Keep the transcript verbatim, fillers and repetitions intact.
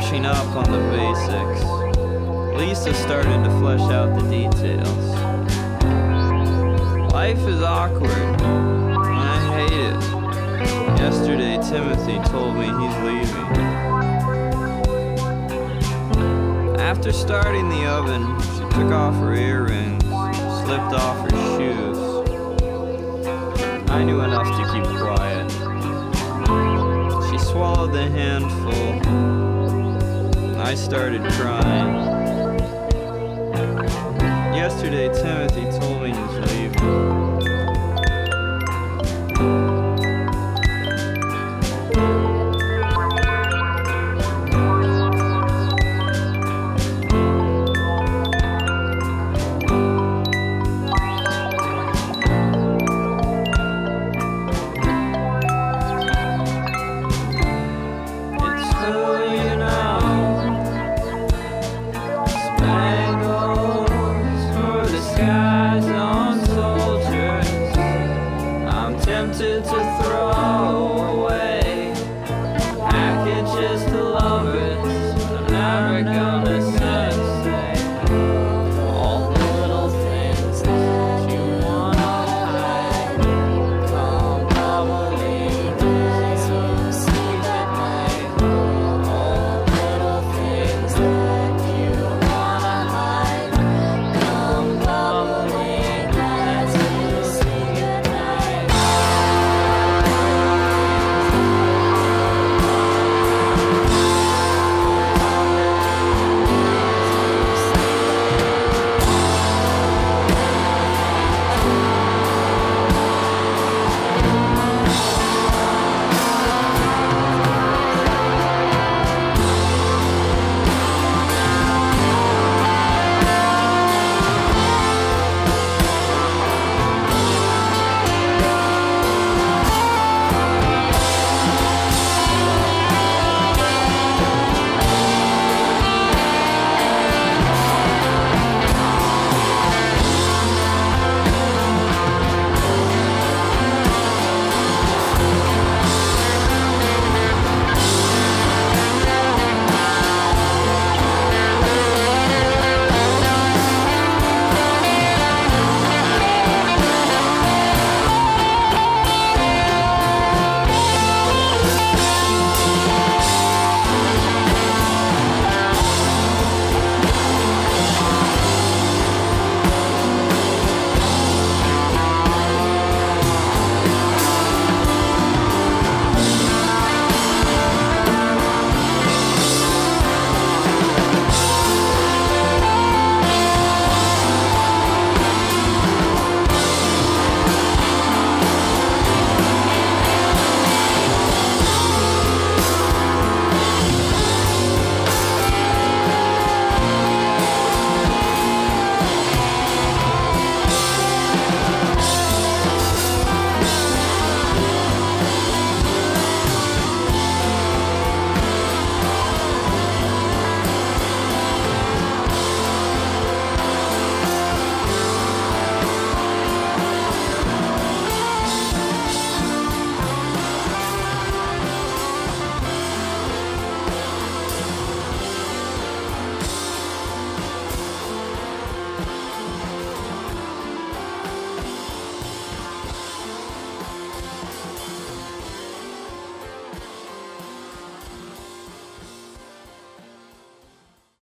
brushing up on the basics. Lisa's starting to flesh out the details. Life is awkward, and I hate it. Yesterday, Timothy told me he's leaving. After starting the oven, she took off her earrings, slipped off her shoes. I knew enough to keep quiet. She swallowed the handful. I started crying. Yesterday, Timothy